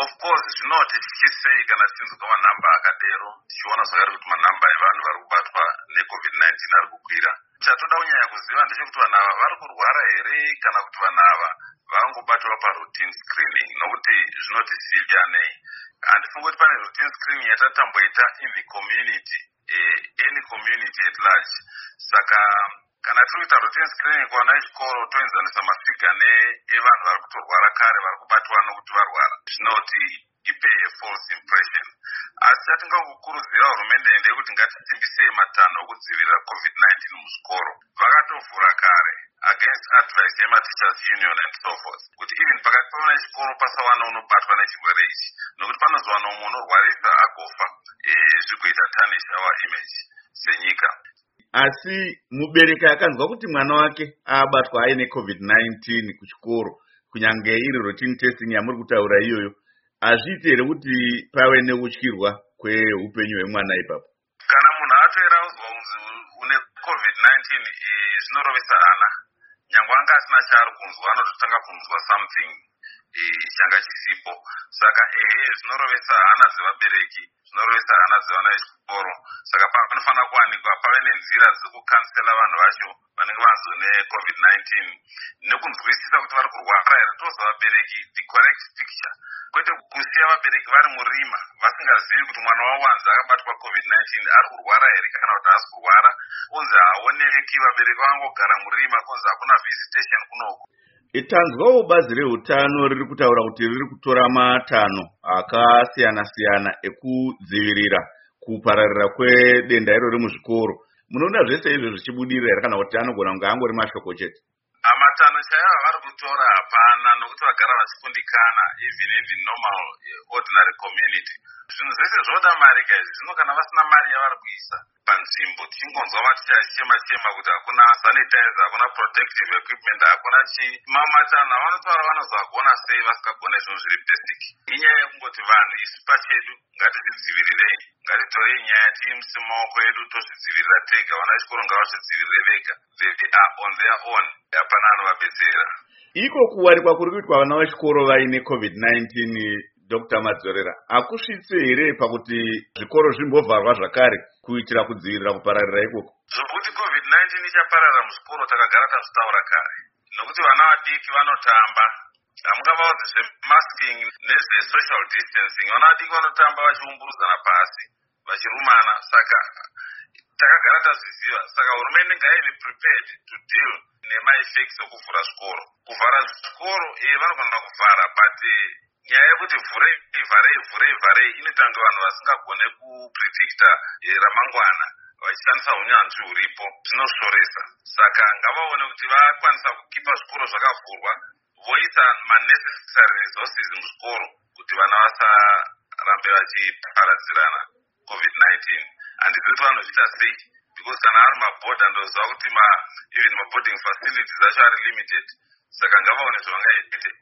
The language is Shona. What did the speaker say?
Of course, zvinoti tichisei kana tichinzwa manhamba akadero, tichiona zvakare kuti manhamba evanhu vari kubatwa neCovid-19 ari kukwira. Chatoda kunyanya kuziva ndechekuti vanhu ava vari kurwara here kana kuti vanhu ava vangobatwa paroutine screening, nokuti zvinotisiya nei. Handifungi kuti pane routine screening yatatamboita in the community, any community at large. Saka kana tiri kuita routine screening kuvana vechikoro toenzanisa mafiga nevanhu vari kutorwara kare vari kubatwa nokuti varwara, zvinoti ipe a false impression. Asi chatingangokurudzira hurumende ndeyekuti ngatisimbisei matanho okudzivirira COVID-19 muzvikoro. Vakatovhura kare against advice yemateachers union and so forth, kuti even pakati pavana vechikoro pasawana unobatwa nechirwere ichi, nokuti panozowana umwe unorwarisa agofa, zvikuita tarnish our image senyika. Asi mubereki akanzwa kuti mwana wake abatwa aine COVID-19 kuchikoro, kunyange iri routine testing yamuri kutaura iyoyo, hazviiti here kuti pave neutyirwa kweupenyu hwemwana ipapo? Kana munhu atoera uzwa kunzi une COVID-19, zvinorovesa ana. Nyangwe anga asina chaari kunzwa, anototanga kunzwa something changa chisipo. Saka zvinorovesa hana dzevabereki, zvinorovesa hana dzevana vechikoro. Saka panofanira kuwanikwa pave nenzira dzekukansela vanhu vacho vanenge vanzwa neCovid-19 nekunzwisisa kuti vari kurwara here, toza vabereki the correct picture, kwete kusiya vabereki vari murima vasingazivi kuti mwana wavo wanzi akabatwa COVID-19 ari kurwara here kana kuti haasi kurwara, kunzi haaoneki, vabereki vangogara murima kunzi hakuna visitation kunoko. Tanzwawo bazi reutano riri kutaura kuti riri kutora matanho akasiyana-siyana ekudzivirira kupararira kwedenda irori muzvikoro. Munoona zvese izvo zvichibudirira here kana kuti anogona kunge angori mashoko chete? Matanho chaivo vari kutora hapana, nokuti vagara vachikundikana even in the normal ordinary community. Zvinhu zvese zvoda mari kaizvi, zvino kana vasina mari yavari kuisa panzvimbo, tichingonzwa maticha achichema-chema kuti hakuna sanitizer, hakuna protective equipment, hakuna matanho avanotaura vanozogona sei vasingagona zvinhu zviri basic. Inyaya yekungoti vanhu isu pachedu ngatizvidzivirirei, ngatitorei nyaya tiimuse mumaoko edu tozvidzivirira tega, vana vechikoro ngavazvidzivirire vega, they are on their own, hapana anovabetsera. Iko kuwanikwa kuri kuitwa vana vechikoro vaine COVID-19, Dr. Madzorera, hakusvitse here pakuti zvikoro zvimbovharwa zvakare kuitira kudzivirira kupararira ikoko? Zvokuti COVID-19 ichapararira muzvikoro takagara tazvitaura kare, nokuti vana vadiki vanotamba, hamungavaudzi zvemasking nezvesocial distancing. Vana vadiki vanotamba vachiumburudzana pasi vachirumana, saka takagara tazviziva. Saka hurumende ngaive prepared to deal nemaeffects okuvhura zvikoro. Kuvhara zvikoro vanogona kuvhara, but nyaya yekuti vhurei inoita kunge vanhu vasingagone kupredicta ramangwana vachishandisa unyanzvi huripo, zvinoshoresa. Saka ngavaone kuti vakwanisa kukipa zvikoro zvakavhurwa, voisa necessary resources muzvikoro kuti vana vasarambe vachiparadzirana COVID-19. Handisi kuti vanozviita sei, because kana ari mabhodha ndoziva kuti even maboarding facilities acho ari limited. Saka ngavaone zvavangaite.